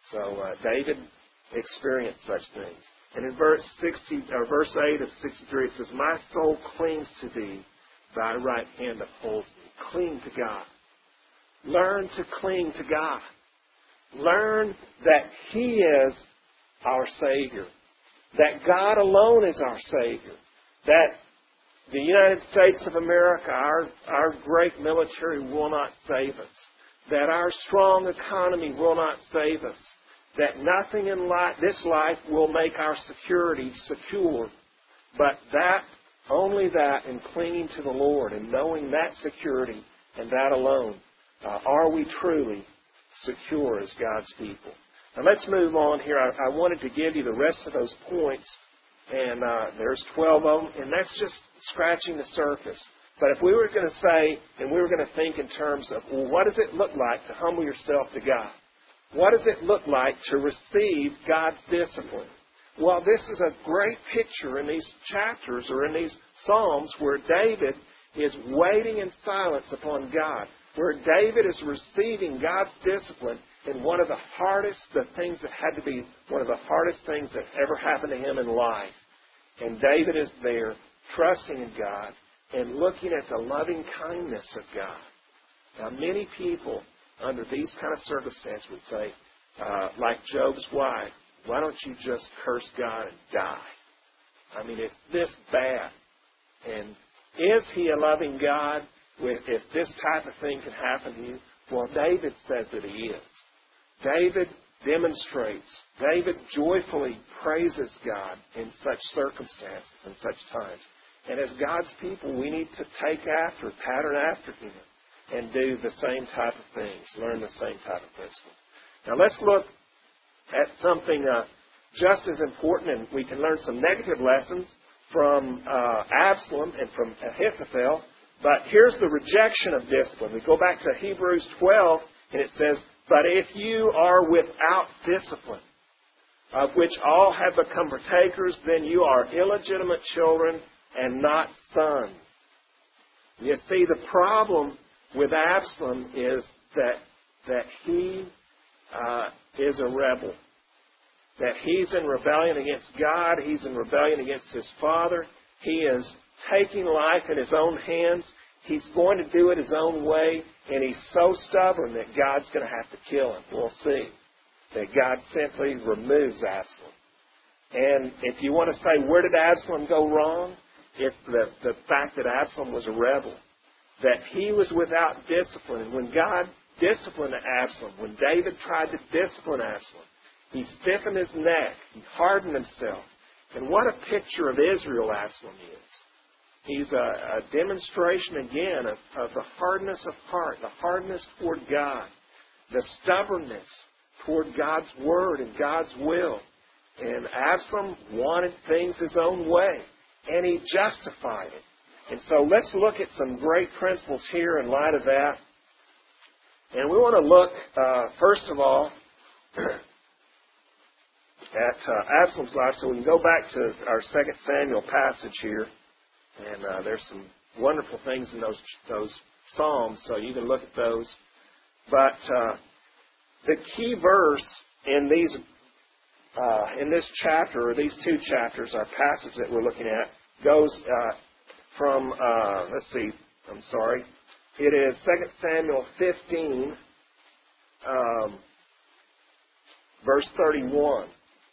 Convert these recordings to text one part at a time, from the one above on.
So David experienced such things. And in verse 8 of 63, it says, "My soul clings to thee, thy right hand upholds me." Cling to God. Learn to cling to God. Learn that He is our Savior. That God alone is our Savior. That the United States of America, our great military, will not save us. That our strong economy will not save us. That nothing in this life will make our security secure. But only that, in clinging to the Lord and knowing that security and that alone, are we truly secure as God's people. Now let's move on here. I wanted to give you the rest of those points, and there's 12 of them, and that's just scratching the surface. But if we were going to say, and we were going to think in terms of, well, what does it look like to humble yourself to God? What does it look like to receive God's discipline? Well, this is a great picture in these chapters or in these Psalms where David is waiting in silence upon God, where David is receiving God's discipline in one of the things that had to be one of the hardest things that ever happened to him in life. And David is there, trusting in God and looking at the loving kindness of God. Now, many people under these kind of circumstances would say, like Job's wife, why don't you just curse God and die? I mean, it's this bad. And is He a loving God if this type of thing can happen to you? Well, David says that He is. David demonstrates, David joyfully praises God in such circumstances and such times. And as God's people, we need to pattern after Him and do the same type of things, learn the same type of principles. Now let's look at something just as important, and we can learn some negative lessons from Absalom and from Ahithophel. But here's the rejection of discipline. We go back to Hebrews 12, and it says, "But if you are without discipline, of which all have become partakers, then you are illegitimate children and not sons." You see, the problem with Absalom is that he is a rebel. That he's in rebellion against God. He's in rebellion against his father. He is taking life in his own hands. He's going to do it his own way. And he's so stubborn that God's going to have to kill him. We'll see. That God simply removes Absalom. And if you want to say, where did Absalom go wrong? It's the fact that Absalom was a rebel. That he was without discipline. And when God disciplined Absalom, when David tried to discipline Absalom, he stiffened his neck. He hardened himself. And what a picture of Israel Absalom is. He's a demonstration again of the hardness of heart, the hardness toward God, the stubbornness toward God's Word and God's will. And Absalom wanted things his own way, and he justified it. And so let's look at some great principles here in light of that. And we want to look, first of all, at Absalom's life. So we can go back to our 2 Samuel passage here. And there's some wonderful things in those Psalms, so you can look at those. But the key verse in this chapter, or these two chapters, our passage that we're looking at, goes from, it is 2 Samuel 15, verse 31.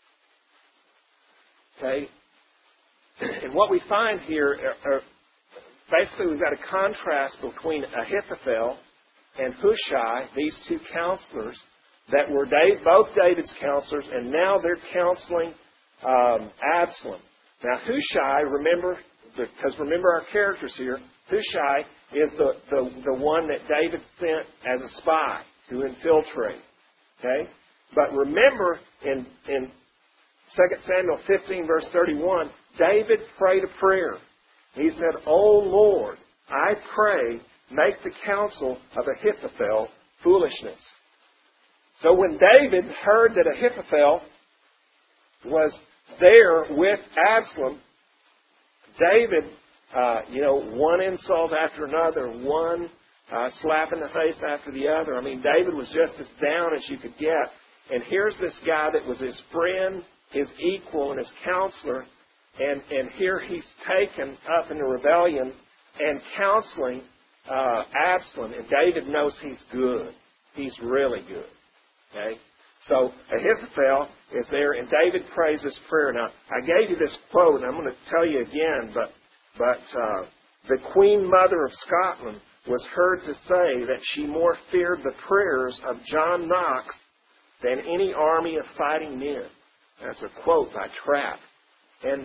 Okay? And what we find here, basically we've got a contrast between Ahithophel and Hushai, these two counselors that were both David's counselors, and now they're counseling Absalom. Now Hushai, remember our characters here, Hushai is the one that David sent as a spy to infiltrate. Okay? But remember in 2 Samuel 15, verse 31, David prayed a prayer. He said, "O Lord, I pray, make the counsel of Ahithophel foolishness." So when David heard that Ahithophel was there with Absalom, David, one insult after another, one slap in the face after the other. I mean, David was just as down as you could get. And here's this guy that was his friend, his equal, and his counselor. And here he's taken up in the rebellion and counseling Absalom. And David knows he's good. He's really good. Okay? So Ahithophel is there, and David prays this prayer. Now, I gave you this quote, and I'm going to tell you again, but the Queen Mother of Scotland was heard to say that she more feared the prayers of John Knox than any army of fighting men. That's a quote by Trapp. And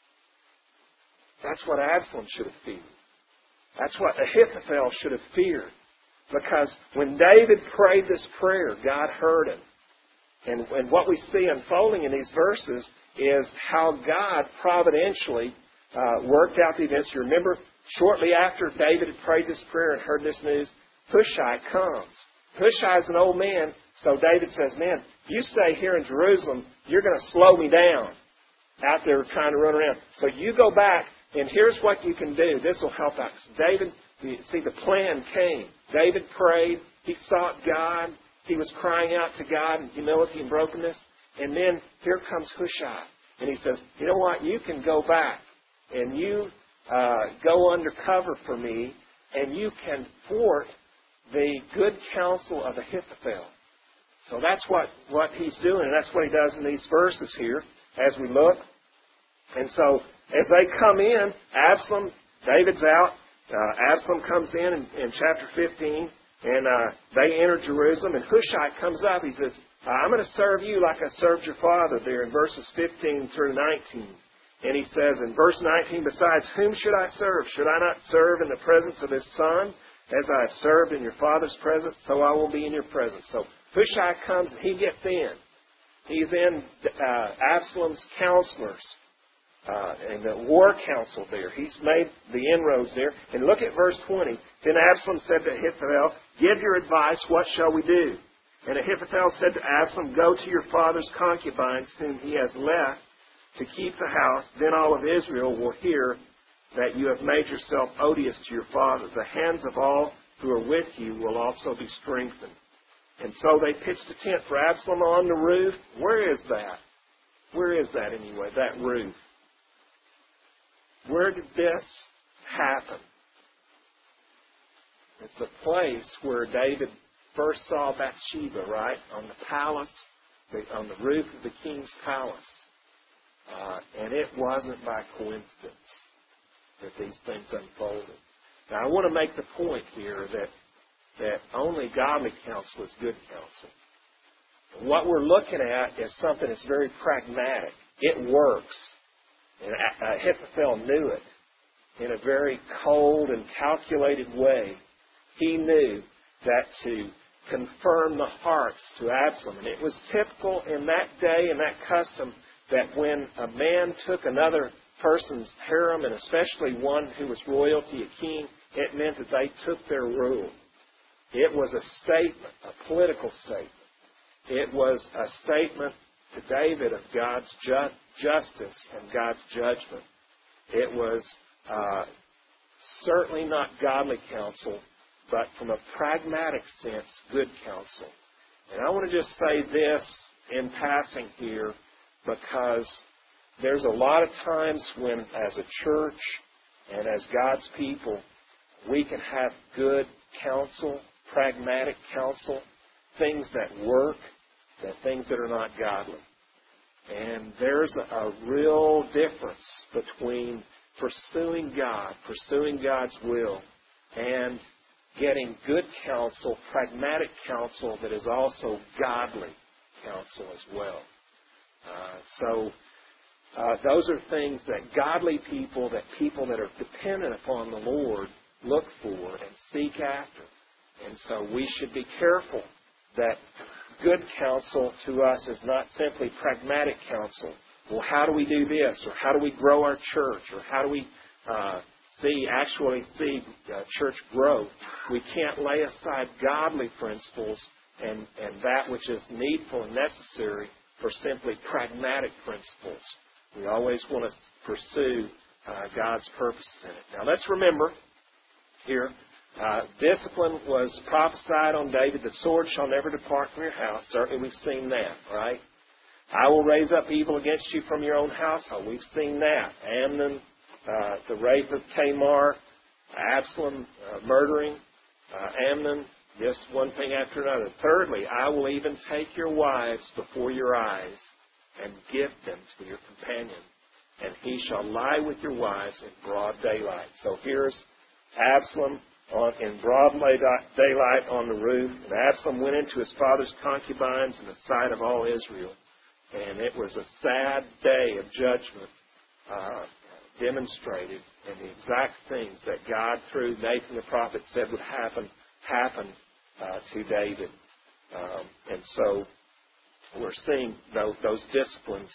that's what Absalom should have feared. That's what Ahithophel should have feared. Because when David prayed this prayer, God heard him. And what we see unfolding in these verses is how God providentially worked out the events. You remember, shortly after David had prayed this prayer and heard this news, Hushai comes. Hushai is an old man, so David says, man, you stay here in Jerusalem, you're going to slow me down out there trying to run around. So you go back, and here's what you can do. This will help out. David, you see, the plan came. David prayed. He sought God. He was crying out to God in humility and brokenness. And then here comes Hushai. And he says, you know what? You can go back and you go undercover for me, and you can thwart the good counsel of Ahithophel. So that's what he's doing, and that's what he does in these verses here as we look. And so as they come in, Absalom, David's out. Absalom comes in chapter 15, and they enter Jerusalem, and Hushai comes up. He says, I'm going to serve you like I served your father there in verses 15 through 19. And he says in verse 19, besides, whom should I serve? Should I not serve in the presence of his son? As I have served in your father's presence, so I will be in your presence. So Hushai comes and he gets in. He's in Absalom's counselors and the war council there. He's made the inroads there. And look at verse 20. Then Absalom said to Ahithophel, give your advice, what shall we do? And Ahithophel said to Absalom, go to your father's concubines whom he has left to keep the house. Then all of Israel will hear that you have made yourself odious to your father. The hands of all who are with you will also be strengthened. And so they pitched a tent for Absalom on the roof. Where is that? Where is that anyway, that roof? Where did this happen? It's the place where David first saw Bathsheba, right? On the palace, on the roof of the king's palace. And it wasn't by coincidence that these things unfolded. Now, I want to make the point here that only godly counsel is good counsel. What we're looking at is something that's very pragmatic. It works. And Ahithophel knew it in a very cold and calculated way. He knew that to confirm the hearts to Absalom. And it was typical in that day and that custom that when a man took another person's harem, and especially one who was royalty, a king, it meant that they took their rule. It was a statement, a political statement. It was a statement to David of God's justice and God's judgment. It was certainly not godly counsel, but from a pragmatic sense, good counsel. And I want to just say this in passing here, because there's a lot of times when, as a church and as God's people, we can have good counsel, pragmatic counsel, things that work, and things that are not godly. And there's a real difference between pursuing God, pursuing God's will, and getting good counsel, pragmatic counsel that is also godly counsel as well. Those are things that godly people that are dependent upon the Lord, look for and seek after. And so we should be careful that good counsel to us is not simply pragmatic counsel. Well, how do we do this? Or how do we grow our church? Or how do we actually see church growth? We can't lay aside godly principles and that which is needful and necessary for simply pragmatic principles. We always want to pursue God's purposes in it. Now let's remember here, Discipline was prophesied on David. The sword shall never depart from your house. Certainly we've seen that, right? I will raise up evil against you from your own household. We've seen that. Amnon, the rape of Tamar, Absalom murdering Amnon, just one thing after another. Thirdly, I will even take your wives before your eyes and give them to your companion, and he shall lie with your wives in broad daylight. So here's Absalom in broad daylight on the roof, and Absalom went into his father's concubines in the sight of all Israel. And it was a sad day of judgment demonstrated, and the exact things that God, through Nathan the prophet, said would happen to David. And so we're seeing those disciplines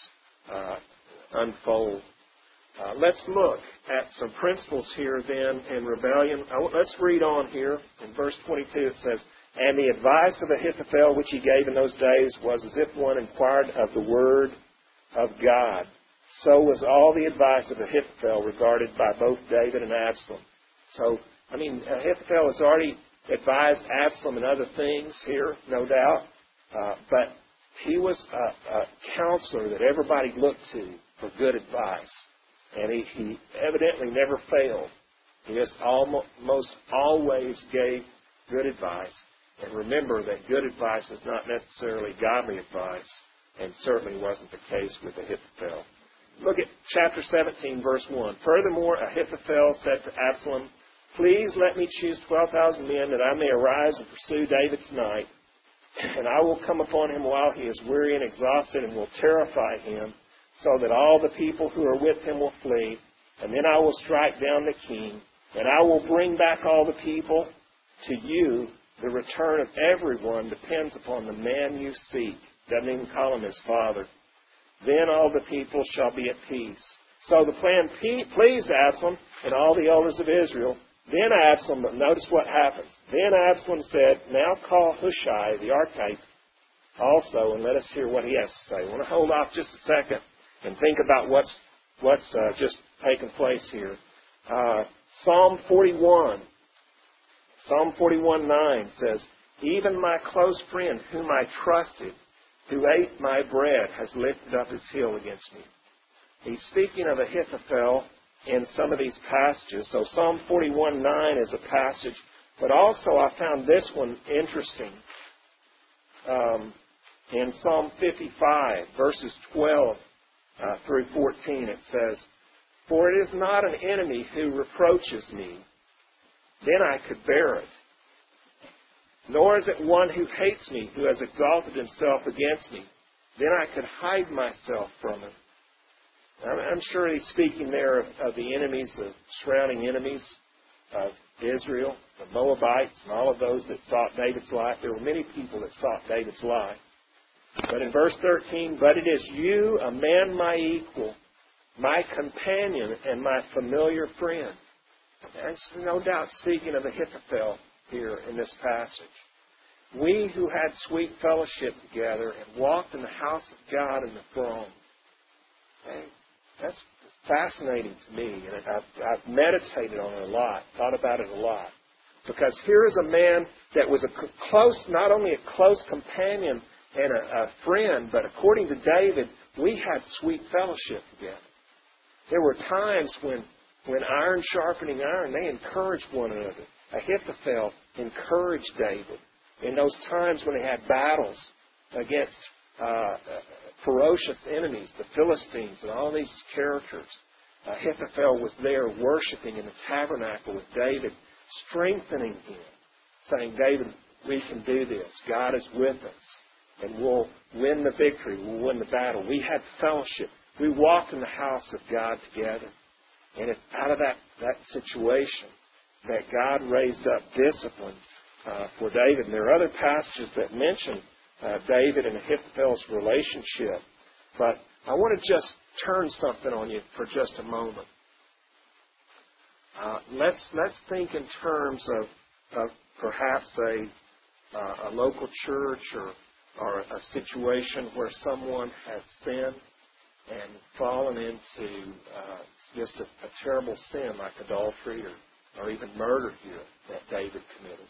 unfold. Let's look at some principles here then in rebellion. Let's read on here. In verse 22 it says, and the advice of Ahithophel which he gave in those days was as if one inquired of the word of God. So was all the advice of Ahithophel regarded by both David and Absalom. So, Ahithophel has already advised Absalom and other things here, no doubt. But he was a counselor that everybody looked to for good advice. And he evidently never failed. He just almost always gave good advice. And remember that good advice is not necessarily godly advice, and certainly wasn't the case with Ahithophel. Look at chapter 17, verse 1. Furthermore, Ahithophel said to Absalom, please let me choose 12,000 men that I may arise and pursue David's knight, and I will come upon him while he is weary and exhausted, and will terrify him, so that all the people who are with him will flee, and then I will strike down the king, and I will bring back all the people to you. The return of everyone depends upon the man you seek. Doesn't even call him his father. Then all the people shall be at peace. So the plan pleased Absalom and all the elders of Israel. Then Absalom, notice what happens. Then Absalom said, now call Hushai the Archite also, and let us hear what he has to say. I want to hold off just a second and think about what's just taken place here. Psalm 41. Psalm 41:9 says, even my close friend whom I trusted, who ate my bread, has lifted up his heel against me. He's speaking of Ahithophel in some of these passages. So Psalm 41:9 is a passage, but also I found this one interesting. In Psalm 55, verses 12 through 14, it says, for it is not an enemy who reproaches me, then I could bear it. Nor is it one who hates me, who has exalted himself against me. Then I could hide myself from him. I'm sure he's speaking there of the enemies, the surrounding enemies of Israel, the Moabites, and all of those that sought David's life. There were many people that sought David's life. But in verse 13, but it is you, a man my equal, my companion, and my familiar friend. That's no doubt speaking of Ahithophel here in this passage. We who had sweet fellowship together and walked in the house of God in the throne. Okay? That's fascinating to me, and I've meditated on it a lot, thought about it a lot. Because here is a man that was not only a close companion and a friend, but according to David, we had sweet fellowship together. There were times when iron sharpening iron, they encouraged one another. Ahithophel encouraged David in those times when they had battles against ferocious enemies, the Philistines and all these characters. Ahithophel was there worshiping in the tabernacle with David, strengthening him, saying, David, we can do this. God is with us, and we'll win the victory. We'll win the battle. We had fellowship. We walked in the house of God together. And it's out of that situation that God raised up discipline for David. And there are other passages that mention David and Ahithophel's relationship. But I want to just turn something on you for just a moment. Let's think in terms of perhaps a local church or a situation where someone has sinned and fallen into just a terrible sin like adultery or or even murder here that David committed.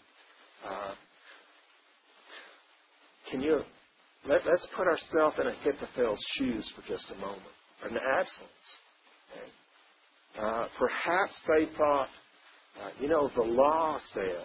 Let's put ourselves in Ahithophel's shoes for just a moment, or in Absalom's. Okay? Perhaps they thought, the law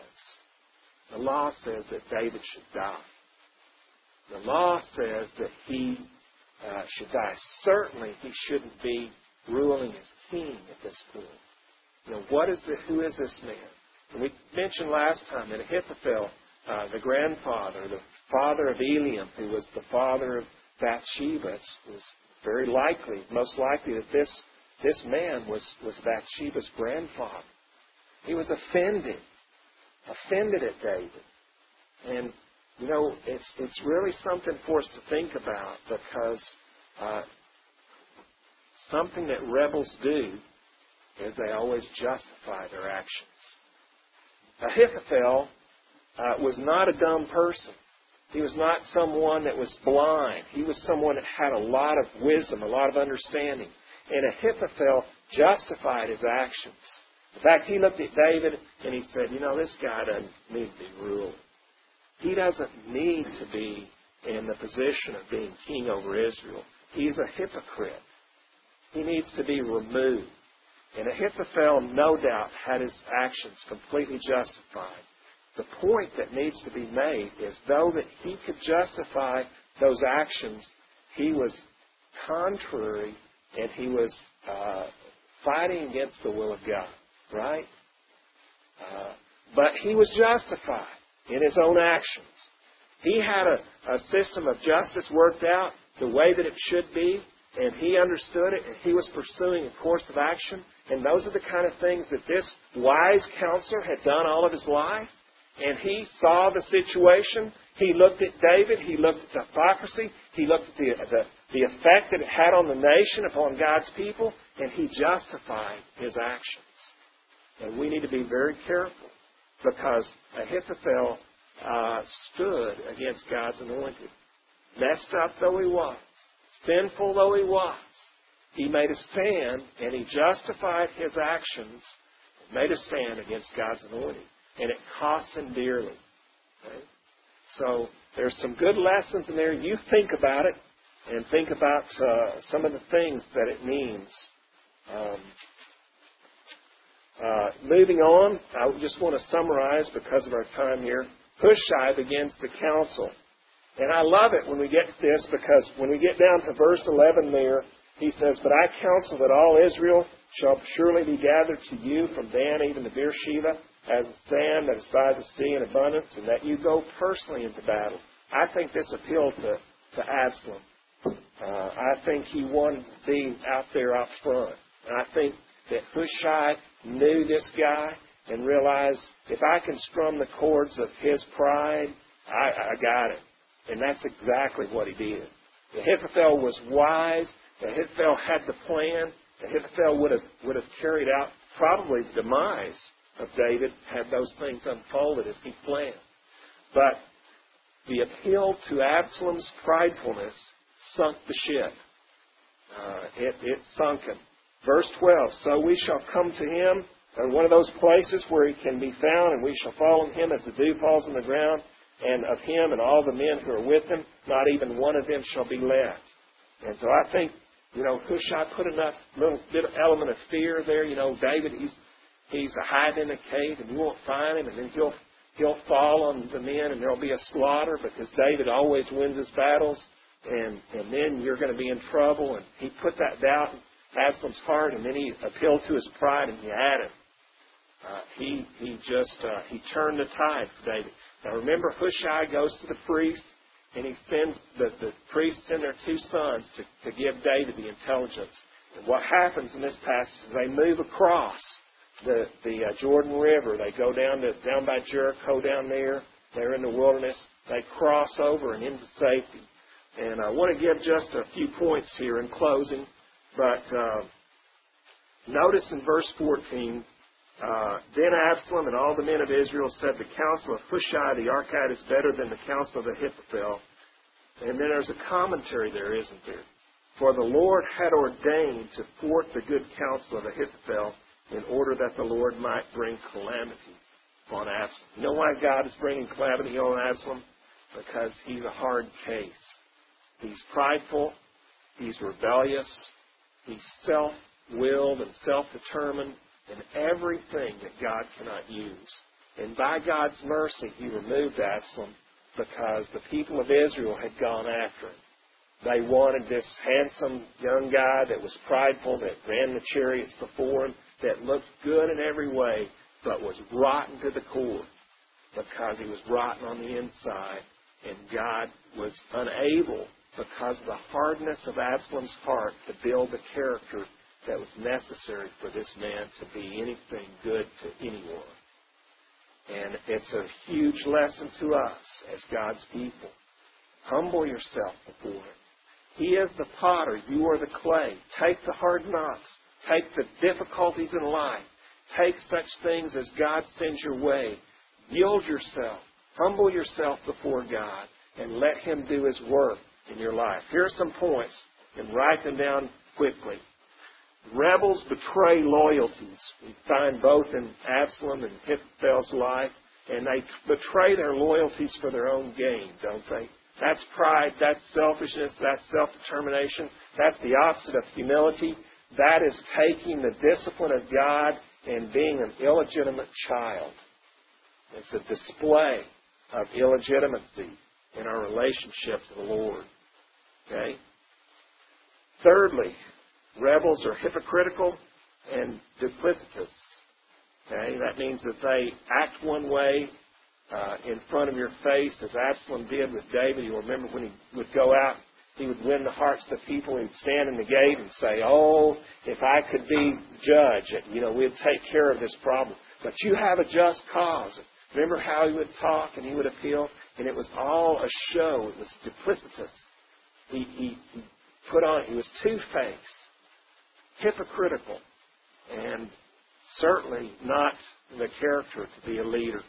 says that David should die. The law says that he should die. Certainly, he shouldn't be ruling as king at this point. Who is this man? And we mentioned last time that Ahithophel, the grandfather, the father of Eliam, who was the father of Bathsheba, it was very likely, most likely, that this man was Bathsheba's grandfather. He was offended at David. And, it's really something for us to think about, because something that rebels do is they always justify their actions. Ahithophel was not a dumb person. He was not someone that was blind. He was someone that had a lot of wisdom, a lot of understanding. And Ahithophel justified his actions. In fact, he looked at David and he said, this guy doesn't need to be ruled. He doesn't need to be in the position of being king over Israel. He's a hypocrite. He needs to be removed. And Ahithophel, no doubt, had his actions completely justified. The point that needs to be made is, though that he could justify those actions, he was contrary and he was fighting against the will of God. Right? But he was justified in his own actions. He had a system of justice worked out the way that it should be, and he understood it, and he was pursuing a course of action. And those are the kind of things that this wise counselor had done all of his life. And he saw the situation. He looked at David. He looked at the hypocrisy. He looked at the effect that it had on the nation, upon God's people, and he justified his actions. And we need to be very careful, because Ahithophel stood against God's anointed. Messed up though he was, sinful though he was, he made a stand, and he justified his actions, made a stand against God's anointed. And it cost him dearly. Okay? So there's some good lessons in there. You think about it, and think about some of the things that it means. Moving on, I just want to summarize because of our time here. Hushai begins to counsel. And I love it when we get to this, because when we get down to verse 11 there, he says, "But I counsel that all Israel shall surely be gathered to you from Dan even to Beersheba, as sand that is by the sea in abundance, and that you go personally into battle." I think this appealed to Absalom. I think he wanted to be out there out front. And I think that Hushai knew this guy and realized, if I can strum the chords of his pride, I got it. And that's exactly what he did. Ahithophel was wise. Ahithophel had the plan. Ahithophel would have carried out probably the demise of David had those things unfolded as he planned. But the appeal to Absalom's pridefulness sunk the ship. It sunk him. Verse 12, "So we shall come to him in one of those places where he can be found, and we shall fall on him as the dew falls on the ground, and of him and all the men who are with him, not even one of them shall be left." And so I think, Hushai put enough little bit of element of fear there. David, he's hiding in a cave, and you won't find him, and then he'll fall on the men, and there'll be a slaughter, because David always wins his battles, and then you're going to be in trouble. And he put that doubt in Absalom's heart, and then he appealed to his pride, and he had him. He turned the tide for David. Now remember, Hushai goes to the priest, and he sends the priests send their two sons to give David the intelligence. And what happens in this passage is they move across the Jordan River. They go down by Jericho down there. They're in the wilderness. They cross over and into safety. And I want to give just a few points here in closing. But notice in verse 14, "Then Absalom and all the men of Israel said, the counsel of Hushai the Archite is better than the counsel of Ahithophel." And then there's a commentary there, isn't there? "For the Lord had ordained to thwart the good counsel of Ahithophel, in order that the Lord might bring calamity upon Absalom. You know why God is bringing calamity on Absalom? Because he's a hard case. He's prideful. He's rebellious. He's self-willed and self-determined in everything that God cannot use. And by God's mercy, He removed Absalom because the people of Israel had gone after him. They wanted this handsome young guy that was prideful, that ran the chariots before him, that looked good in every way, but was rotten to the core because he was rotten on the inside. And God was unable, because of the hardness of Absalom's heart, to build the character that was necessary for this man to be anything good to anyone. And it's a huge lesson to us as God's people. Humble yourself before Him. He is the potter. You are the clay. Take the hard knocks. Take the difficulties in life. Take such things as God sends your way. Yield yourself. Humble yourself before God and let Him do His work in your life. Here are some points, and write them down quickly. Rebels betray loyalties. We find both in Absalom and Ahithophel's life, and they betray their loyalties for their own gain, don't they? That's pride, that's selfishness, that's self-determination. That's the opposite of humility. That is taking the discipline of God and being an illegitimate child. It's a display of illegitimacy in our relationship to the Lord. Okay? Thirdly, rebels are hypocritical and duplicitous. Okay? That means that they act one way in front of your face, as Absalom did with David. You remember when he would go out, he would win the hearts of the people. He would stand in the gate and say, "Oh, if I could be judge, we'd take care of this problem. But you have a just cause." Remember how he would talk and he would appeal? And it was all a show. It was duplicitous. He was two-faced, hypocritical, and certainly not the character to be a leader.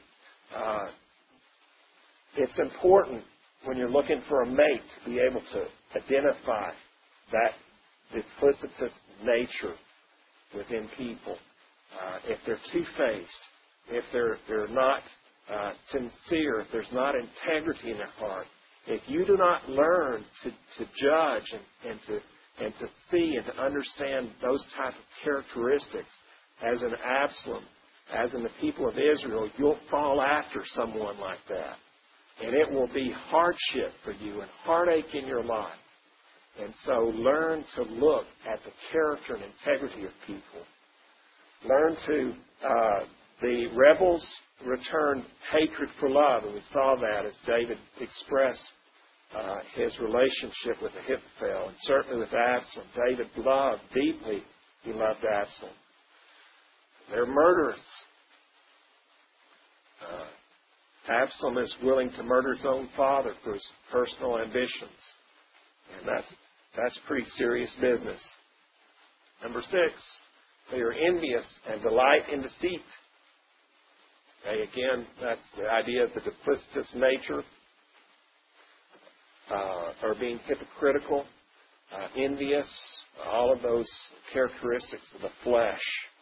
It's important when you're looking for a mate to be able to identify that duplicitous nature within people. If they're two-faced, if they're not sincere, if there's not integrity in their heart, if you do not learn to judge and to see and to understand those type of characteristics as in Absalom, as in the people of Israel, you'll fall after someone like that. And it will be hardship for you and heartache in your life. And so learn to look at the character and integrity of people. Learn to, the rebels returned hatred for love, and we saw that as David expressed his relationship with Ahithophel, and certainly with Absalom. David loved deeply, he loved Absalom. They're murderous. Absalom is willing to murder his own father for his personal ambitions. And that's pretty serious business. Number 6, they are envious and delight in deceit. Okay, again, that's the idea of the duplicitous nature, or being hypocritical, envious, all of those characteristics of the flesh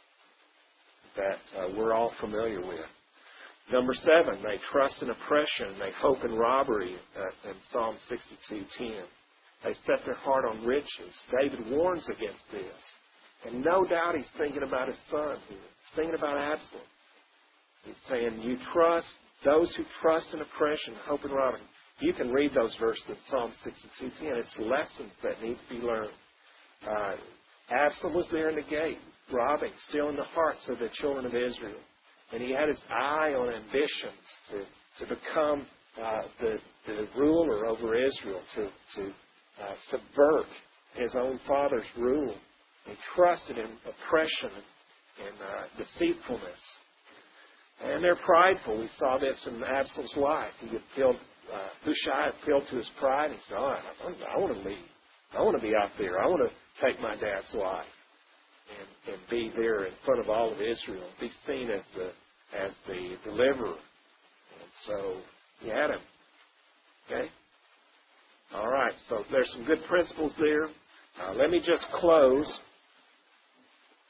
that we're all familiar with. Number 7, they trust in oppression. They hope in robbery in Psalm 62:10. They set their heart on riches. David warns against this. And no doubt he's thinking about his son here. He's thinking about Absalom. He's saying, you trust those who trust in oppression, hope in robbery. You can read those verses in Psalm 62:10. It's lessons that need to be learned. Absalom was there in the gate, robbing, stealing the hearts of the children of Israel. And he had his eye on ambitions to become the ruler over Israel, to subvert his own father's rule. He trusted in oppression and deceitfulness. And they're prideful. We saw this in Absalom's life. He appealed, Hushai appealed to his pride. He said, I want to lead. I want to be out there. I want to take my dad's wife. And be there in front of all of Israel, be seen as the deliverer. And so he had him. Okay? All right, so there's some good principles there. Let me just close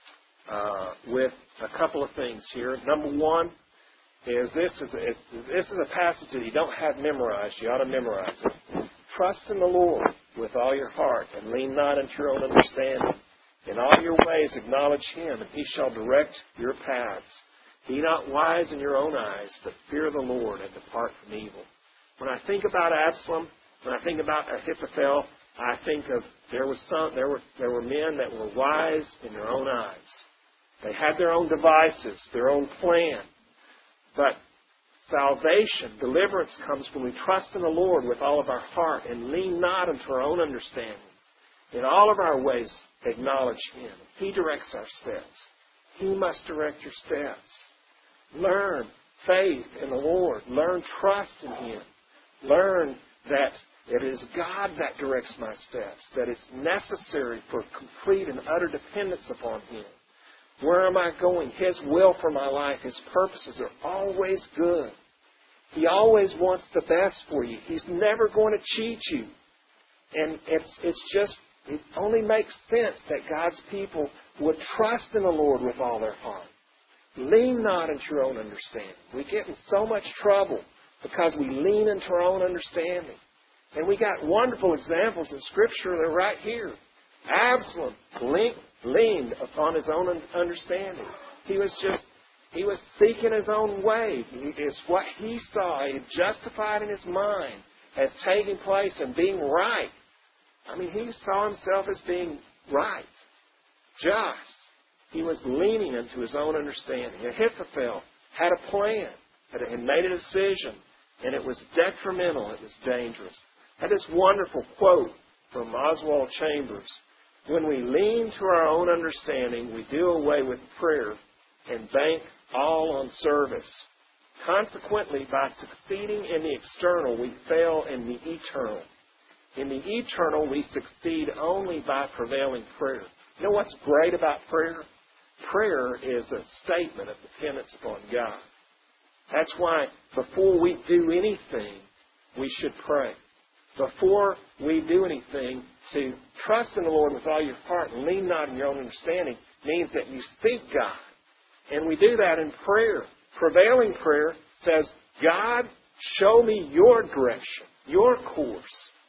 with a couple of things here. Number one is this is a passage that you don't have memorized. You ought to memorize it. Trust in the Lord with all your heart and lean not into your own understanding. In all your ways acknowledge Him, and He shall direct your paths. Be not wise in your own eyes, but fear the Lord and depart from evil. When I think about Absalom, when I think about Ahithophel, I think of there were men that were wise in their own eyes. They had their own devices, their own plan. But salvation, deliverance comes when we trust in the Lord with all of our heart and lean not into our own understanding. In all of our ways, acknowledge Him. He directs our steps. He must direct your steps. Learn faith in the Lord. Learn trust in Him. Learn that it is God that directs my steps, that it's necessary for complete and utter dependence upon Him. Where am I going? His will for my life, His purposes are always good. He always wants the best for you. He's never going to cheat you. And it only makes sense that God's people would trust in the Lord with all their heart. Lean not into your own understanding. We get in so much trouble because we lean into our own understanding. And we got wonderful examples in Scripture. They're right here. Absalom leaned upon his own understanding. He was seeking his own way. It's what he saw. He justified in his mind as taking place and being right. I mean, he saw himself as being right, just. He was leaning into his own understanding. Ahithophel had a plan, had made a decision, and it was detrimental. It was dangerous. I had this wonderful quote from Oswald Chambers. When we lean to our own understanding, we do away with prayer and bank all on service. Consequently, by succeeding in the external, we fail in the eternal. In the eternal, we succeed only by prevailing prayer. You know what's great about prayer? Prayer is a statement of dependence upon God. That's why before we do anything, we should pray. Before we do anything, to trust in the Lord with all your heart and lean not in your own understanding means that you seek God. And we do that in prayer. Prevailing prayer says, God, show me your direction, your course.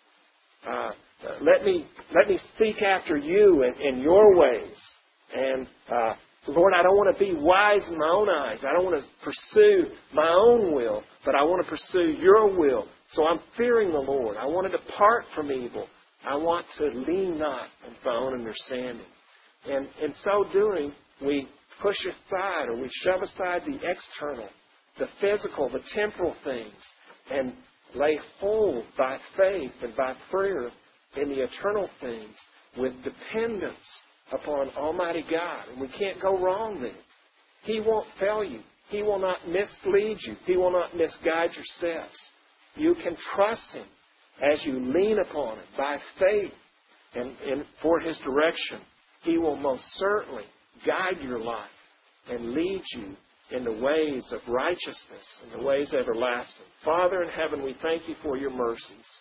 Let me seek after you in your ways. And Lord, I don't want to be wise in my own eyes. I don't want to pursue my own will, but I want to pursue your will. So I'm fearing the Lord. I want to depart from evil. I want to lean not on my own understanding. And in so doing, we push aside or we shove aside the external, the physical, the temporal things, and lay hold by faith and by prayer in the eternal things with dependence upon Almighty God. And we can't go wrong then. He won't fail you. He will not mislead you. He will not misguide your steps. You can trust Him as you lean upon Him by faith and for His direction. He will most certainly guide your life and lead you in the ways of righteousness and the ways everlasting. Father in heaven, we thank you for your mercies.